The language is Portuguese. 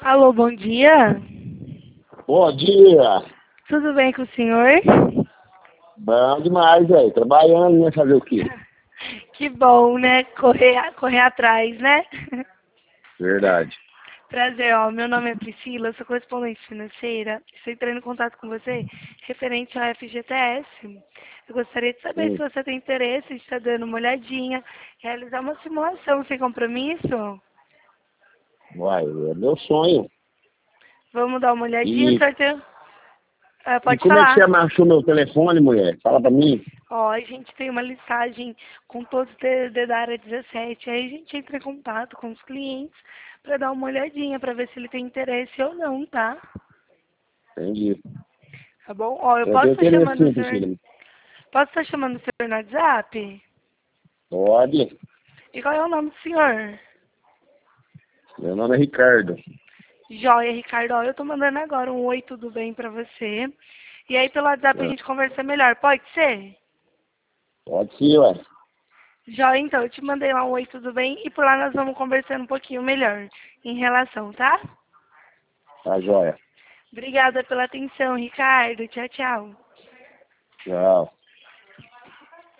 Alô, bom dia. Bom dia. Tudo bem com o senhor? Bom demais, velho. Trabalhando, né? Fazer o quê? Que bom, né? Correr atrás, né? Verdade. Prazer, ó. Meu nome é Priscila, eu sou correspondente financeira. Estou entrando em contato com você referente ao FGTS. Eu gostaria de saber se Sim. você tem interesse em estar dando uma olhadinha, realizar uma simulação sem compromisso. Uai, é meu sonho. Vamos dar uma olhadinha, E, sorteio? e Pode como é que você falar. achou meu telefone, mulher? Fala pra mim. Ó, a gente tem uma listagem com todos os DDD da área 17. Aí a gente entra em contato com os clientes para dar uma olhadinha, para ver se ele tem interesse ou não, tá? Entendi. Tá bom? Ó, eu Eu posso tenho estar interesse chamando o sim, senhor. Priscila. Posso estar chamando o senhor no WhatsApp? Pode. E qual é o nome do senhor? Meu nome é Ricardo. Joia, Ricardo. Ó, eu tô mandando agora um oi, tudo bem pra você. E aí pelo WhatsApp a Ah, gente conversa melhor, pode ser? pode sim, ué. Joia, então, eu te mandei lá um oi, tudo bem? E por lá nós vamos conversando um pouquinho melhor em relação, tá? Tá joia. Obrigada pela atenção, Ricardo. Tchau, tchau. Tchau.